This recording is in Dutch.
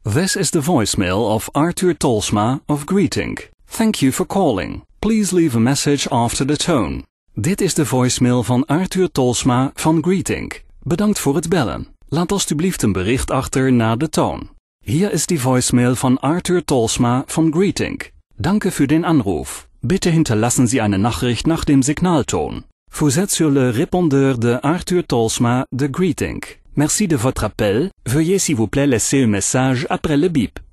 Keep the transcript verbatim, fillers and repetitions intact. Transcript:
This is the voicemail of Arthur Tolsma of Greeting. Thank you for calling. Please leave a message after the tone. Dit is de voicemail van Arthur Tolsma van Greeting. Bedankt voor het bellen. Laat alstublieft een bericht achter na de toon. Hier ist die Voicemail von Arthur Tolsma von Greeting. Danke für den Anruf. Bitte hinterlassen Sie eine Nachricht nach dem Signalton. Vous êtes sur le répondeur de Arthur Tolsma de Greeting. Merci de votre appel. Veuillez s'il vous plaît laisser un message après le bip.